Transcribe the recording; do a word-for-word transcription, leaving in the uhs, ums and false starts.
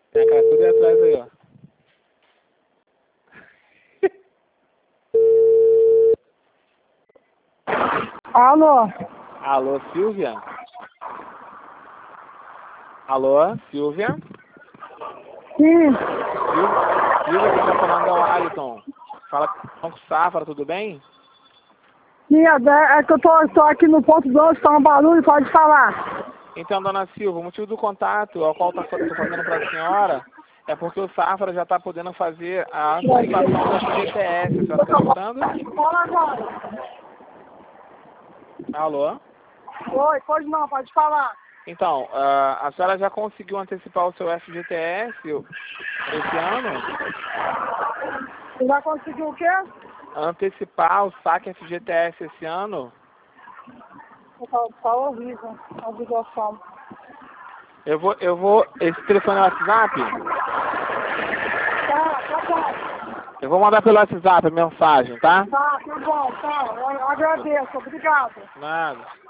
Tem a cara tudo aí atrás aí, ó. Alô? Alô, Silvia? Alô, Silvia? Sim. Silvia, Silvia, quem tá falando é o Alisson. Fala com o Safra, tudo bem? Sim, é, é que eu tô, tô aqui no ponto de ônibus, tá um barulho, pode falar. Então, dona Silva, o motivo do contato ao qual estou fazendo para a senhora é porque o Safra já está podendo fazer a antecipação do F G T S. A senhora está escutando? Fala agora. Alô? Oi, pode não, pode falar. Então, uh, a senhora já conseguiu antecipar o seu F G T S esse ano? Você já conseguiu o quê? Antecipar o saque F G T S esse ano? Tá, tá horrível a ligação. Eu vou, eu vou... Esse telefone é o WhatsApp? Tá, tá bom. Eu vou mandar pelo WhatsApp a mensagem, tá? Tá, tá bom, tá. Eu agradeço, obrigado. Nada.